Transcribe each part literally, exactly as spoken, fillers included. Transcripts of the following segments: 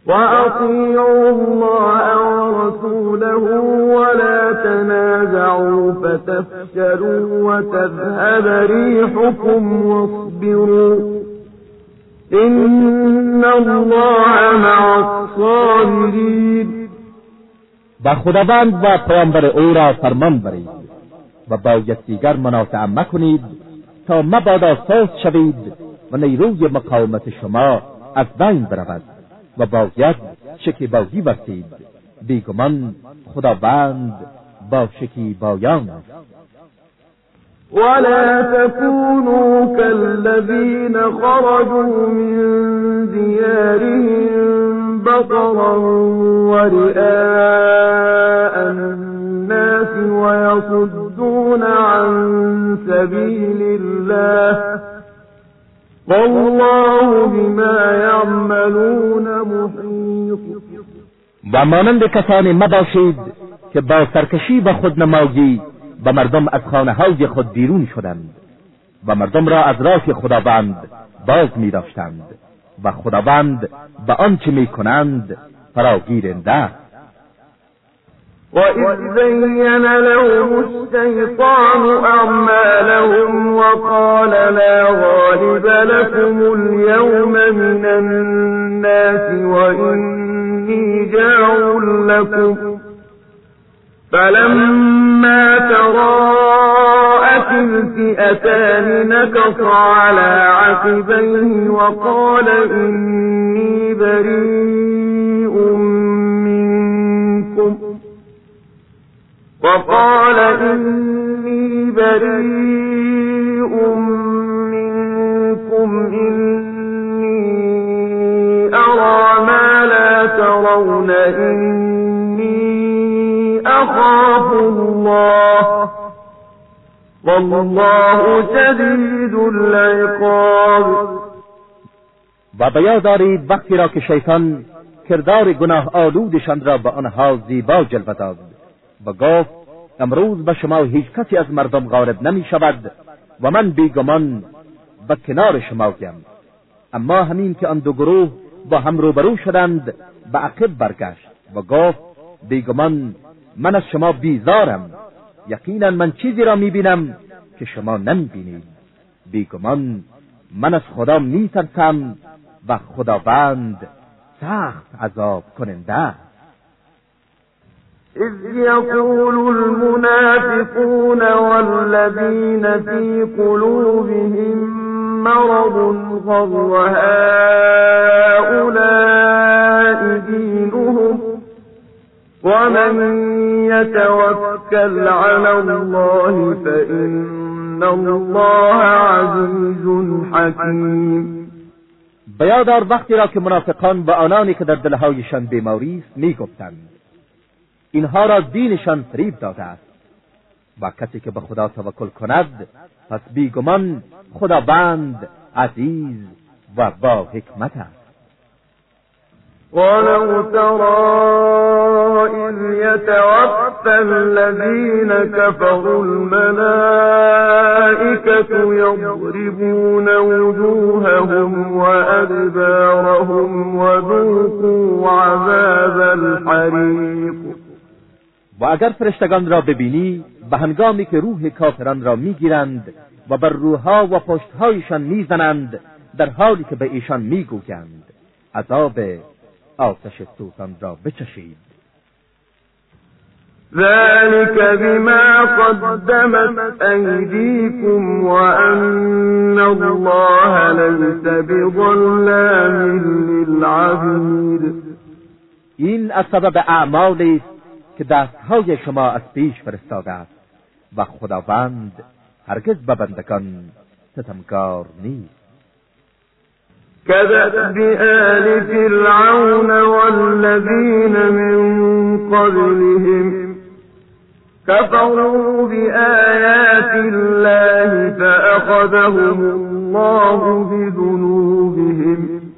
وأطيعوا الله ورسوله ولا تنازعوا فتفشلوا وتذهب ريحكم واصبروا إن الله مع الصابرين. و خداوند و پیامبر او را فرمان برید و با یکدیگر مناصحت مکنید تا مبادا سست شوید و نیروی مقاومت شما از بین برود و باید شکیبایی ورزید. بیگمان خداوند با شکیبایان است. ولا تكونوا كالذين خرجوا من ديارهم بطرا ورئاء الناس ويصدون عن سبيل الله والله بما يعملون محيط. و مانند کسانی مباشید که با سرکشی و خودنمایی و مردم از خانه های خود بیرون شدند و مردم را از راه خداوند باز می داشتند و خداوند به آنچه می کنند فراگیرنده است. وَإِذْ زَيَّنَ لَهُمُ الشَّيْطَانُ أَعْمَالَهُمْ وَقَالَ لَا غَالِبَ لَكُمُ الْيَوْمَ مِنَ النَّاسِ وَإِنِّي جَارٌ لَكُمْ فَلَمَّا تَرَاءَتِ الْفِئَتَانِ نَكَصَ عَلَى عَقِبَيْهِ وَقَالَ إِنِّي بَرِيءٌ مِّنكُمْ وقال إني بريء منكم إني أرى ما لا ترون إني أخاف الله والله شدید العقاب. و بیاد دارید وقتی را که شیطان کردار گناه آلودشان را به آنها زیبا جلوه داد و گفت امروز به شما هیچ کسی از مردم غالب نمی شود و من بیگمان به کنار شما گم. اما همین که آن دو گروه با هم روبرو شدند به عقب برگشت و گفت بیگمان من از شما بیزارم، یقینا من چیزی را می بینم که شما نمی بینید. بیگمان من از خدا می ترسم و خداوند سخت عذاب کننده است. إذ يقول المنافقون والذين في قلوبهم مرض غر هؤلاء دينهم ومن يتوكل على الله فإن الله عزيز حكيم. بیادار وقتی را که منافقان و آنانی که در دلهایشان بیماری است میگفتند اینها را دینشان فریب داده است و کسی که به خدا توکل کند پس بیگمان خداوند عزیز و با حکمت است. ولو ترى إذ يتوفى الذين كفروا الملائكة يضربون وجوههم وأدبارهم وذوقوا عذاب الحريق. و اگر فرشتگان را ببینی به هنگامی که روح کافران را میگیرند و بر روحها و پشتهایشان میزنند در حالی که به ایشان میگویند عذاب آتش سوزان را بچشید. ذلك بما قدمت أيديكم وأن الله ليس بظلام للعبيد. این از سبب اعمالی است که دستهای شما از پیش فرستاده است و خداوند هرگز به بندگان ستمکار نیست. كدأب آل فرعون والذين من قبلهم كفروا بآيات الله فأخذهم الله بذنوبهم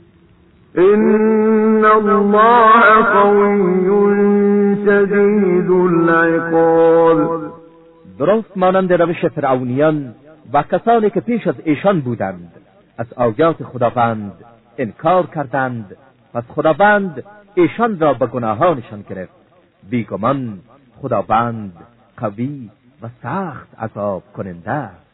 إن الله قوي شدید العقاب. درست مانند روش فرعونیان و کسانی که پیش از ایشان بودند از آیات خداوند انکار کردند پس خداوند ایشان را به گناهانشان گرفت. بیگمان خداوند قوی و سخت عذاب کننده است.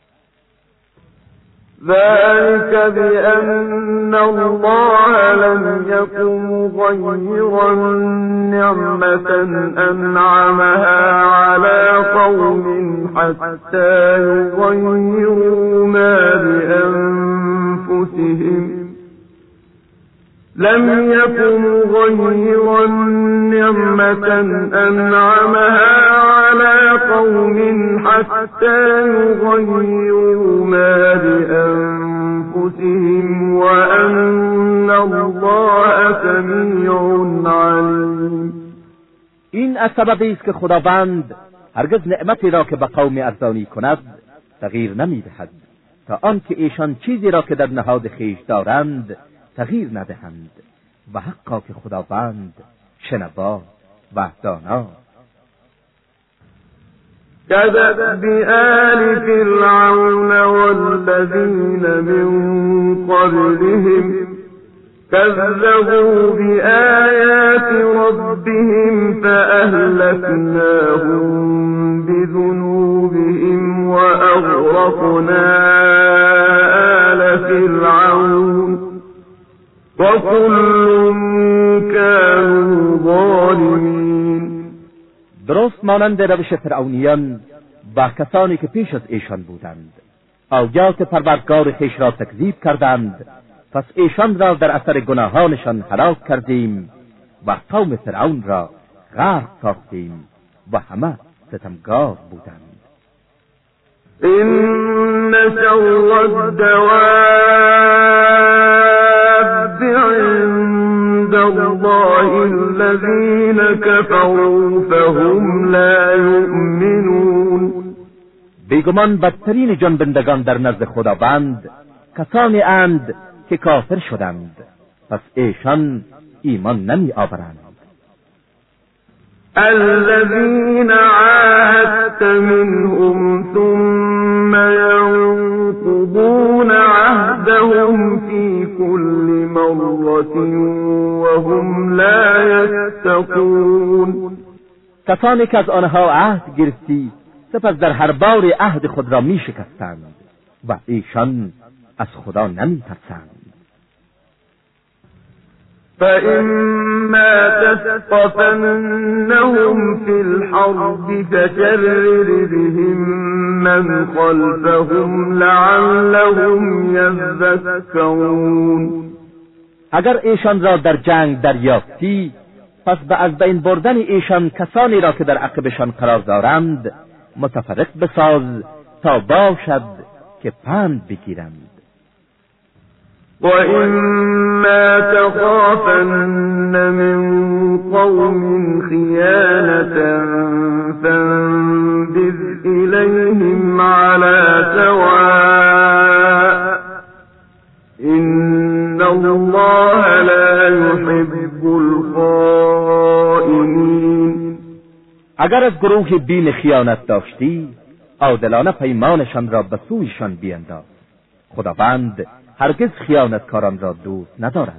ذلك بأن الله لم يكن غيرا نعمة أنعمها على قوم حتى يغيروا ما بأنفسهم لم يكن غيرا نعمة أنعمها على قوم حتى يغيروا ما بأنفسهم وأن الله سميع عليم. این از سببی است که خداوند هرگز نعمتی را که به قوم ارزانی کند تغییر نمی‌دهد تا آنکه ایشان چیزی را که در نهاد خویش دارند تغییر ندهند و حقا که خداوند شنوا و دانا. كذب بآل فرعون والذين من قبلهم كذبوا بآيات ربهم فأهلكناهم بذنوبهم وأغرقنا آل فرعون وكل كانوا ظالمين. درست مانند روش فرعونیان و کسانی که پیش از ایشان بودند، آیات پروردگار خویش را تکذیب کردند، پس ایشان را در اثر گناهانشان هلاک کردیم و قوم فرعون را غرق ساختیم و همه ستمگار بودند. إن شر الدواب عند الله الذين كفروا فهم لا يؤمنون. بیگمان بدترین جنبندگان در نزد خداوند کسانی اند که کافر شدند، پس ایشان ایمان نمی آورند. الذين عاهدت منهم ثم ينقضون عهدهم في كل مرة وهم لا يتقون. کسانی که از آنها عهد گرفتی سپس در هر بار عهد خود را می شکستند و ایشان از خدا نمی ترسند. فإما تثقفنهم في الحرب فشرر بهم من خلفهم لعلهم يذكرون. اگر ایشان را در جنگ دریافتی پس به از بین بردن ایشان کسانی را که در عقبشان قرار دارند متفرق بساز تا باشد که پند بگیرند. وَإِمَّا تَخَافَنَّ مِنْ قَوْمٍ خِيَانَةً فَانبِذْ إِلَيْهِمْ عَلَى سَوَاءٍ إِنَّ اللَّهَ لَا يُحِبُّ الْخَائِنِينَ. اگر از گروه بین خیانت داشتی عادلانه پیمانشان را به سویشان بینداز. خداوند هرگز خیانتکاران را دوست ندارند.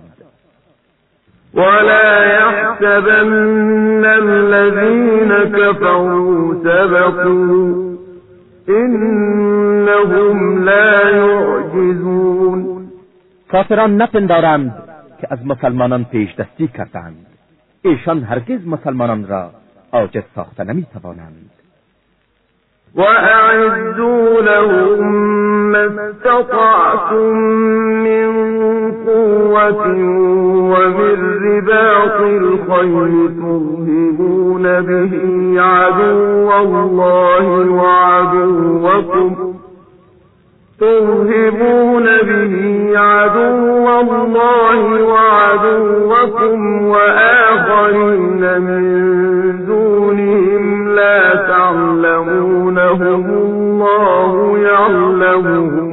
ولا يحسبن الذين كفروا سبقوا إنهم لا يعجزون. کافران نپندارند که از مسلمانان پیش دستی کردند. ایشان هرگز مسلمانان را عاجز ساخته نمیتوانند. وَأَعِدُّوا لَهُم مَّا اسْتَطَعْتُم مِّن قُوَّةٍ وَمِن رِّبَاطِ الْخَيْلِ تُرْهِبُونَ بِهِ عَدُوَّ اللَّهِ وَعَدُوَّكُمْ تُرْهِبُونَ بِهِ عَدُوَّ اللَّهِ وَعَدُوَّكُمْ وَآخَرِينَ مِن دُونِهِمْ لا تعلمونهم الله يعلمهم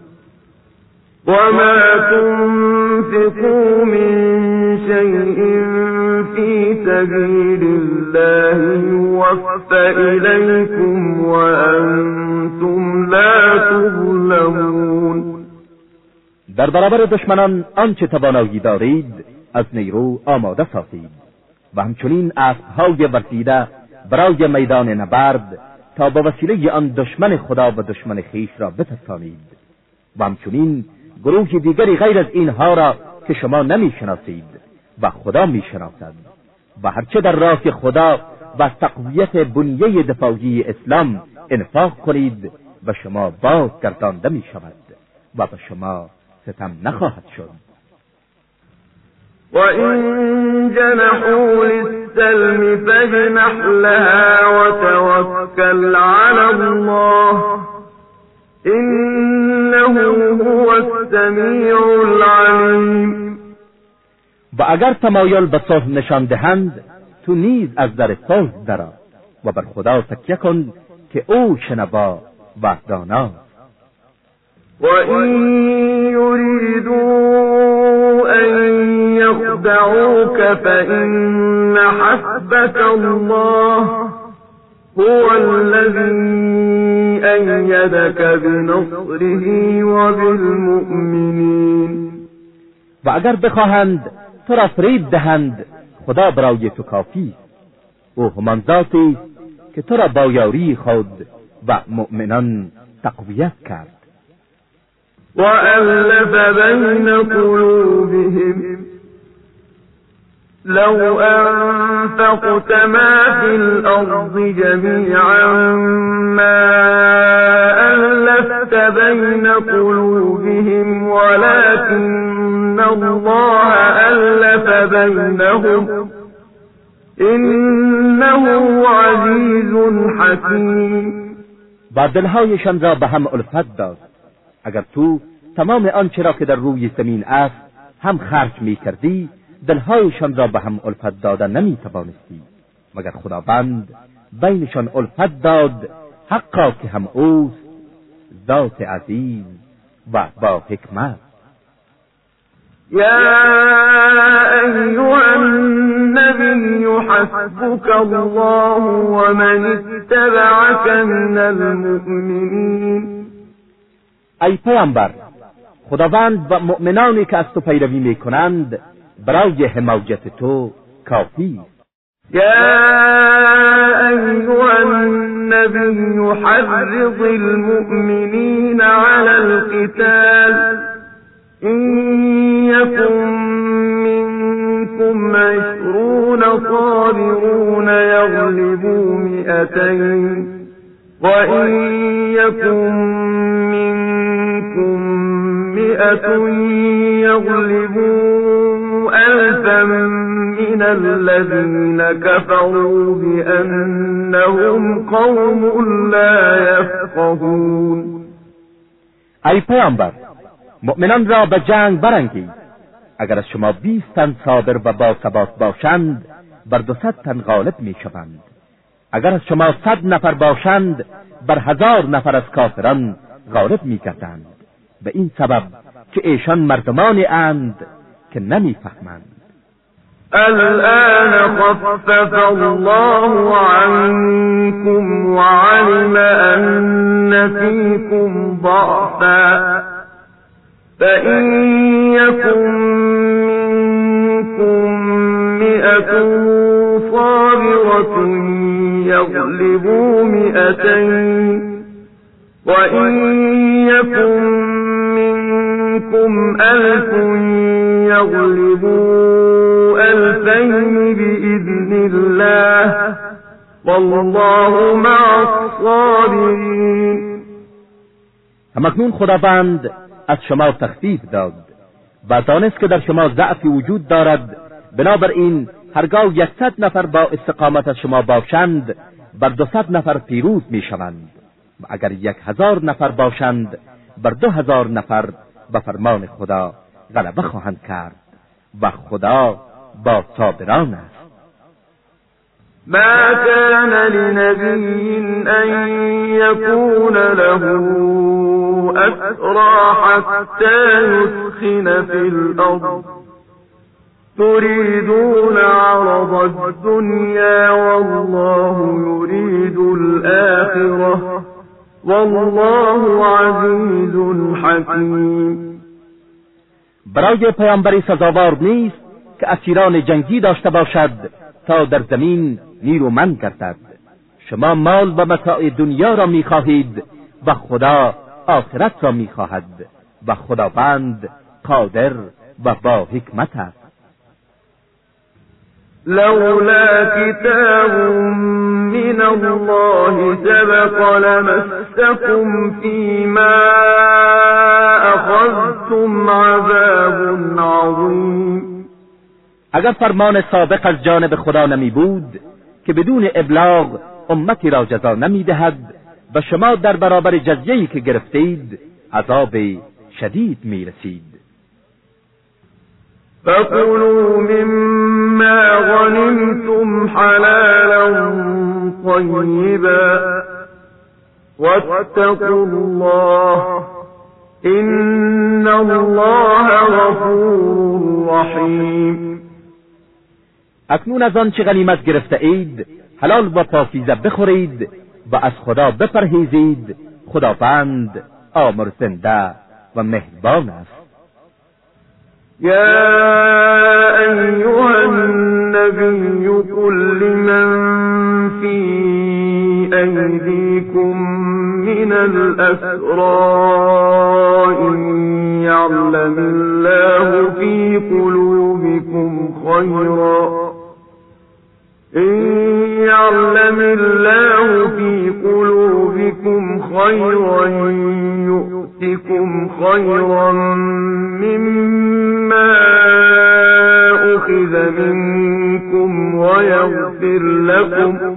وما تنفقوا من شيء في سبيل الله يوفى إليكم وأنتم لا تظلمون. در برابر دشمنان آنچه توانایی دارید از نیرو آماده سازید و همچنین اسب‌های ورزیده برای میدان نبرد تا با وسیله آن دشمن خدا و دشمن خویش را بترسانید و همچنین گروه دیگری غیر از اینها را که شما نمی‌شناسید و خدا می‌شناسد و هرچه در راه خدا و تقویت بنیه دفاعی اسلام انفاق کنید و شما بازگردانده می‌شود و به شما ستم نخواهد شد. وَإِن جَنَحُوا لِلسَّلْمِ فَاجْنَحْ لَهَا وَتَوَكَّلْ عَلَى اللَّهِ إِنَّهُ هُوَ السَّمِيعُ الْعَلِيمُ. و اگر تمایل به صلح نشان دهند تو نیز از در صلح درآ و بر خدا تکیه کن که او شنوا و دانا. وَإِن يُرِيدُوا أَن يَخْدَعُوكَ فَإِنَّ حَسْبَكَ اللَّهُ هُوَ الَّذِي أَيَّدَكَ بِنَصْرِهِ وَبِالْمُؤْمِنِينَ. و اگر بخواهند تو را فریب دهند خدا برای تو کافی، او همان ذاتی که تو را با یاری خود و مؤمنان تقویت کرد. وَأَلَّفَ بَيْنَ قُلُوبِهِمْ لَوْ أَنفَقْتَ مَا فِي الْأَرْضِ جَمِيعًا مَا أَلَّفْتَ بَيْنَ قُلُوبِهِمْ وَلَكِنَّ اللَّهَ أَلَّفَ بَيْنَهُمْ إِنَّهُ عَزِيزٌ حَكِيمٌ. و دلهایشان را به هم الفت داد. اگر تو تمام آنچه را که در روی زمین است هم خرج می کردی دلهایشان را به هم الفت دادن نمی توانستی مگر خداوند بینشان الفت داد، حقا که هم اوست ذات عزیز و با حکمت. یا ایها النبی حسبک الله و من اتبعک من المؤمنین. ای پیامبر، خداوند و مؤمنانی که از تو پیروی میکنند برای حمایت تو کافی. یا ایها النبی حرض المؤمنین علی القتال إن يكن منكم عشرون صابرون يغلبوا مئتين وإن يكن منكم مئة يغلبوا ألفا من الذين كفروا بأنهم قوم لا يفقهون. ای پیامبر، مؤمنان را به جنگ برانگیز. اگر از شما بیست تن صابر و باثبات باشند بر دو صد تن غالب می شوند. اگر از شما صد نفر باشند بر هزار نفر از کافران غالب می گردند، به این سبب که ایشان مردمانی اند که نمی فهمند. الآن خفف الله عنكم وعلم أن فيكم ضعفا فإن يكن منكم مئة صابرة يغلبوا مئتين وإن يكن منكم ألف يغلبوا ألفين بإذن الله والله مع الصابرين. همکنون خداوند از شما تخفیف داد و دانست که در شما ضعفی وجود دارد، بنابراین هرگاه یکصد نفر با استقامت از شما باشند بر دوصد نفر پیروز می شوند و اگر یک هزار نفر باشند بر دو هزار نفر به فرمان خدا غلبه خواهند کرد و خدا با صابران است. ما كان لنبي أن يكون له أسرى حتى يسخن في الأرض تريدون عرض الدنيا والله يريد الآخرة والله عزيز حكيم. برای پیامبری سزاوار نیست که اسیران جنگی داشته باشد تا در زمین نیرومند گردد. شما مال و متاع دنیا را می‌خواهید و خدا آخرت را می‌خواهد و خداوند قادر و با حکمت است. لولا كتاب من الله سبق لمسكم فيما أخذتم عذاب عظيم. اگر فرمان سابق از جانب خدا نمی بود که بدون ابلاغ امتی را جزا نمی دهد و شما در برابر جزیه‌ای که گرفتید عذاب شدید می رسید. فَكُلُوا مِمَّا غَنِمْتُمْ حَلَالًا طَيِّبًا وَاتَّقُوا اللَّهَ إِنَّ اللَّهَ غَفُورٌ رَحِيمٌ. اکنون از آن چه غنیمت گرفته اید حلال و پاکیزه بخورید و از خدا بپرهیزید. خداوند آمرزنده و مهربان است. يا أيها النبي قل لمن في أيديكم من الأسرى إن يعلم الله في قلوبكم خيرا إن يعلم الله في قلوبكم خيرا يؤتكم خيرا مما أخذ منكم ويغفر لكم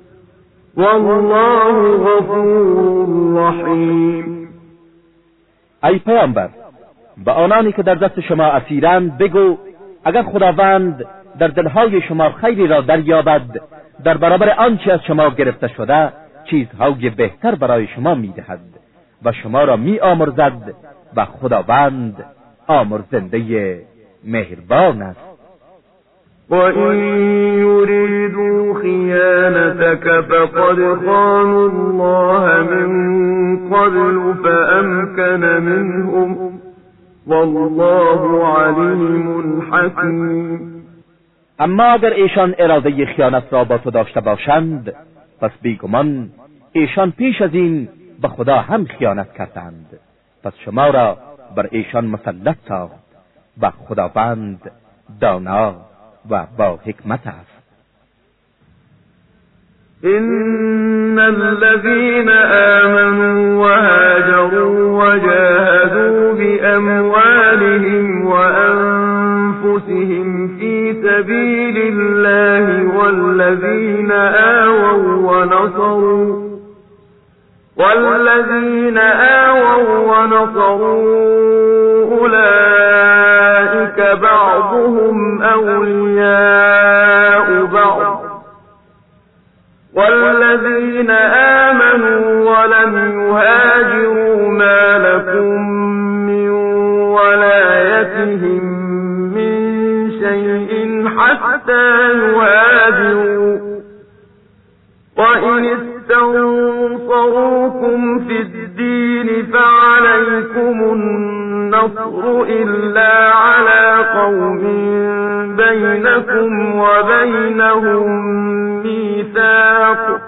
والله غفور رحیم. ای پیامبر، به آنانی که در دست شما اسیرند بگو اگر خداوند در دلهای شما خیری را دریابد در برابر آنچه از شما گرفته شده چیزهای بهتر برای شما میدهد و شما را می آمرزد و خداوند آمرزنده مهربان است. وَإِن يُرِيدُوا خِيَانَتَكَ فَقَدْ خَانُوا اللَّهَ مِن قَبْلُ فَأَمْكَنَ مِنْهُمْ وَاللَّهُ عَلِيمٌ حَكِيمٌ. اما اگر ایشان اراده خیانت را با تو داشته باشند پس بیگمان ایشان پیش از این به خدا هم خیانت کردند، پس شما را بر ایشان مسلط ساخت و خداوند دانا و با حکمت است. إن الذين آمنوا وهاجروا وجاهدوا بأموالهم وأنفسهم في سبيل الله والذين آووا ونصروا والذين آووا ونصروا أولئك بعضهم أولياء بعض والذين آمنوا ولم يهاجروا ما لكم من ولايتهم من شيء حتى يهاجروا وإن استنصروكم في الدين فعليكم النصر إلا على قوم بينكم وبينهم ميثاق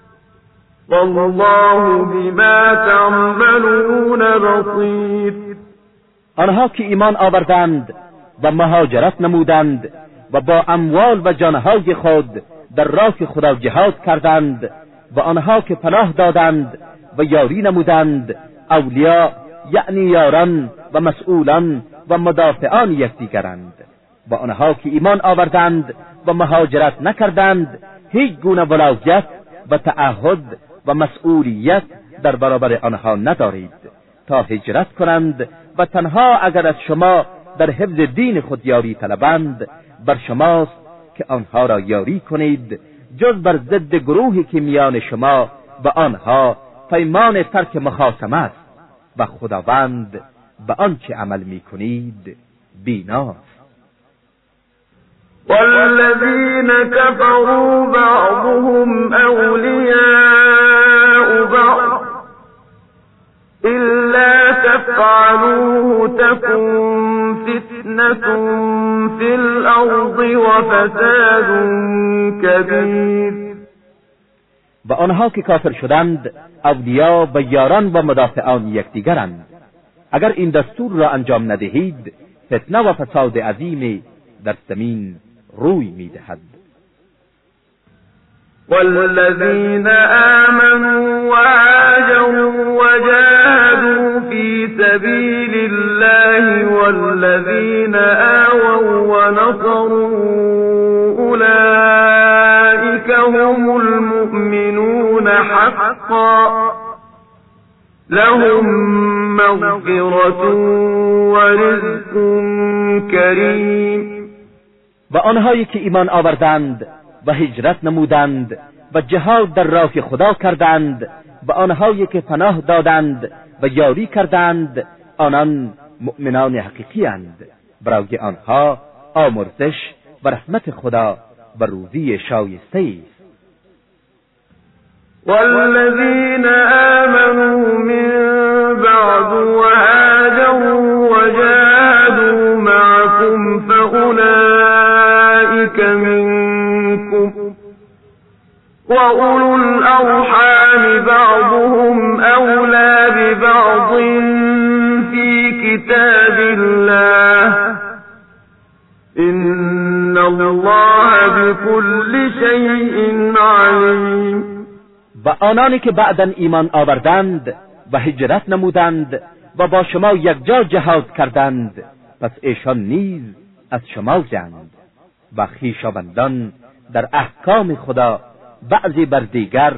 والله بما تعملون بصير. آنها که ایمان آوردند و مهاجرت نمودند و با اموال و جانهای خود در راه خدا جهاد کردند و آنها که پناه دادند و یاری نمودند، اولیا یعنی یاران و مسئولان و مدافعان یکدیگرند، و آنها که ایمان آوردند و مهاجرت نکردند هیچ گونه ولایت و تعهد و مسئولیت در برابر آنها ندارید تا هجرت کنند و تنها اگر از شما در حفظ دین خود یاری طلبند بر شماست که آنها را یاری کنید، جز بر ضد گروهی که میان شما و آنها پیمان ترک مخاصمه است و خداوند به آنچه عمل میکنید بیناست. والذين كفروا بعضهم أولياء بعض إلا تفعلوه تكن فتنة في الأرض وفساد كبير. و آنها که کافر شدند اولیا و یاران و مدافعان یکدیگرند. اگر این دستور را انجام ندهید فتنه و فساد عظیم در زمین روی می‌دهد. والذين آمنوا وهاجروا وجاهدوا في سبيل الله والذين آووا ونصروا أولئك هم المؤمنون حقا لهم مغفرة ورزق کریم. و آنهایی که ایمان آوردند و هجرت نمودند و جهاد در راه خدا کردند و آنهایی که پناه دادند و یاری کردند آنان مؤمنان حقیقی اند. برای آنها آمرزش و رحمت خدا و روزی شایسته است. والذین آمنوا من بعد وهاجروا وجاهدوا معكم فأولئك منكم وأولو الأرحام بعضهم أولى ببعض في كتاب الله إن الله بكل شيء عليم. و آنانی که بعداً ایمان آوردند و هجرت نمودند و با شما یکجا جهاد کردند پس ایشان نیز از شما جند و خویشاوندان در احکام خدا بعضی بر دیگر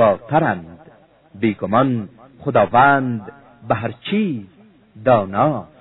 سزاوارترند. بیگمان خداوند به هر چیز دانا.